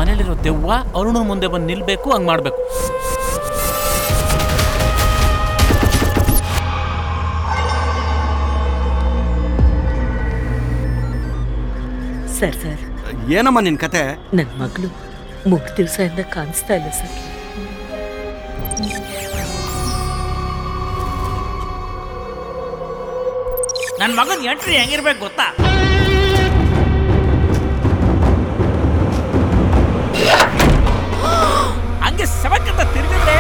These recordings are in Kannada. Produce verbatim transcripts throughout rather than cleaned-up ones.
ಮನೇಲಿರೋ ದೆವ್ವ ಅರುಣ ಮುಂದೆ ಬಂದು ನಿಲ್ಬೇಕು, ಹಂಗ್ ಮಾಡ್ಬೇಕು. ಸರ್ ಸರ್ ಏನಮ್ಮ ನಿನ್ ಕತೆ? ನನ್ನ ಮಗಳು ಮೂರು ದಿವಸದಿಂದ ಕಾಣಿಸ್ತಾ ಇಲ್ಲ ಸರ್. ನನ್ನ ಮಗನ್ ಎಂಟ್ರಿ ಹೆಂಗಿರ್ಬೇಕು ಗೊತ್ತಾ? ಹಂಗೆ ಸವಕಂತ ತಿರುಗಿದ್ರೆ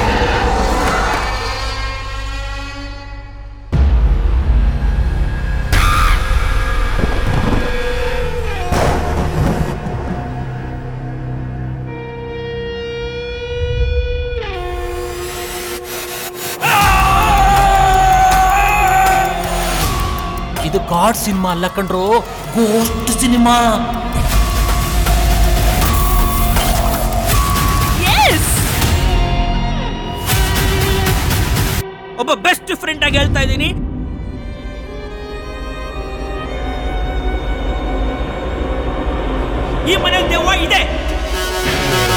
ಇದು ಗಾಡ್ ಸಿನಿಮಾ ಅಲ್ಲ ಕಣ್ರು, ಗೋಸ್ಟ್ ಸಿನಿಮಾ. ಒಬ್ಬ ಬೆಸ್ಟ್ ಫ್ರೆಂಡ್ ಆಗಿ ಹೇಳ್ತಾ ಇದ್ದೀನಿ, ಈ ಮನೇಲಿ ದೆವ್ವ ಇದೆ.